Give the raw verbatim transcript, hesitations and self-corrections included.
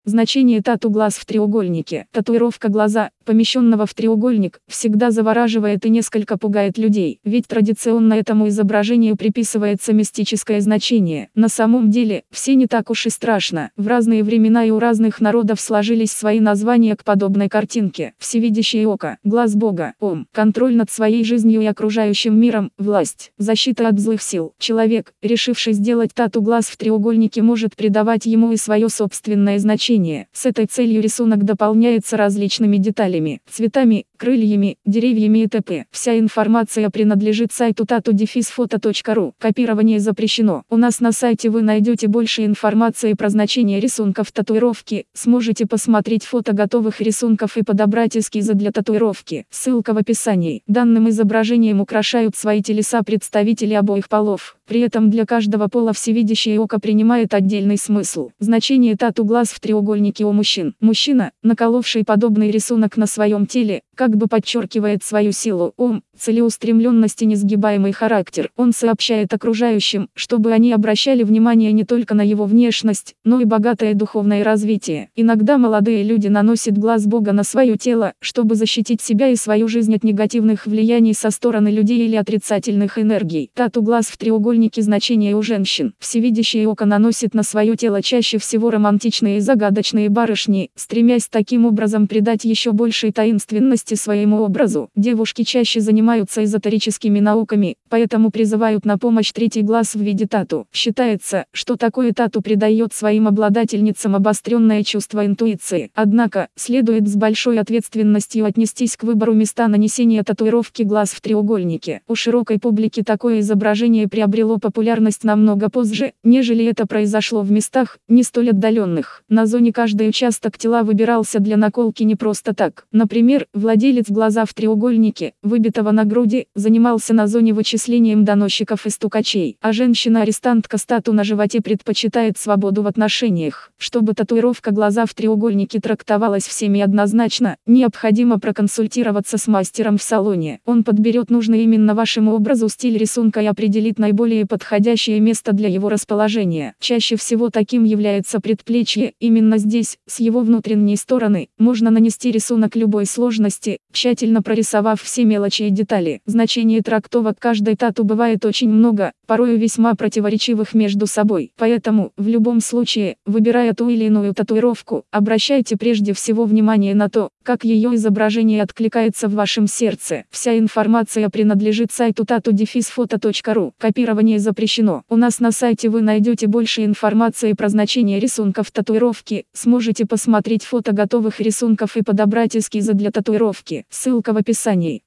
Значение тату-глаз в треугольнике. Татуировка глаза, помещенного в треугольник, всегда завораживает и несколько пугает людей, ведь традиционно этому изображению приписывается мистическое значение. На самом деле, все не так уж и страшно. В разные времена и у разных народов сложились свои названия к подобной картинке. Всевидящее око, глаз Бога, Ом, контроль над своей жизнью и окружающим миром, власть, защита от злых сил. Человек, решивший сделать тату-глаз в треугольнике, может придавать ему и свое собственное значение. С этой целью рисунок дополняется различными деталями, цветами, крыльями, деревьями и т.п. Вся информация принадлежит сайту тату фото точка ру. Копирование запрещено. У нас на сайте вы найдете больше информации про значение рисунков татуировки, сможете посмотреть фото готовых рисунков и подобрать эскизы для татуировки. Ссылка в описании. Данным изображением украшают свои телеса представители обоих полов. При этом для каждого пола всевидящее око принимает отдельный смысл. Значение тату-глаз в треугольнике у мужчин. Мужчина, наколовший подобный рисунок на своем теле, как бы подчеркивает свою силу, ум, целеустремленность и несгибаемый характер. Он сообщает окружающим, чтобы они обращали внимание не только на его внешность, но и богатое духовное развитие. Иногда молодые люди наносят глаз Бога на свое тело, чтобы защитить себя и свою жизнь от негативных влияний со стороны людей или отрицательных энергий. Тату-глаз в треугольнике. Значение у женщин. Всевидящее око наносит на свое тело чаще всего романтичные и загадочные барышни, стремясь таким образом придать еще большей таинственности своему образу. Девушки чаще занимаются эзотерическими науками, поэтому призывают на помощь третий глаз в виде тату. Считается, что такое тату придает своим обладательницам обостренное чувство интуиции. Однако, следует с большой ответственностью отнестись к выбору места нанесения татуировки глаз в треугольнике. У широкой публики такое изображение приобрело популярность намного позже, нежели это произошло в местах, не столь отдаленных. На зоне каждый участок тела выбирался для наколки не просто так. Например, владелец глаза в треугольнике, выбитого на груди, занимался на зоне вычислением доносчиков и стукачей, а женщина-арестантка с тату на животе предпочитает свободу в отношениях. Чтобы татуировка глаза в треугольнике трактовалась всеми однозначно, необходимо проконсультироваться с мастером в салоне. Он подберет нужный именно вашему образу стиль рисунка и определит наиболее подходящее место для его расположения. Чаще всего таким является предплечье. Именно здесь, с его внутренней стороны, можно нанести рисунок любой сложности, тщательно прорисовав все мелочи и детали. Значение трактовок каждой тату бывает очень много, порою весьма противоречивых между собой. Поэтому, в любом случае, выбирая ту или иную татуировку, обращайте прежде всего внимание на то, как ее изображение откликается в вашем сердце. Вся информация принадлежит сайту тату фото точка ру. Копирование запрещено. У нас на сайте вы найдете больше информации про значение рисунков татуировки, сможете посмотреть фото готовых рисунков и подобрать эскизы для татуировки. Ссылка в описании.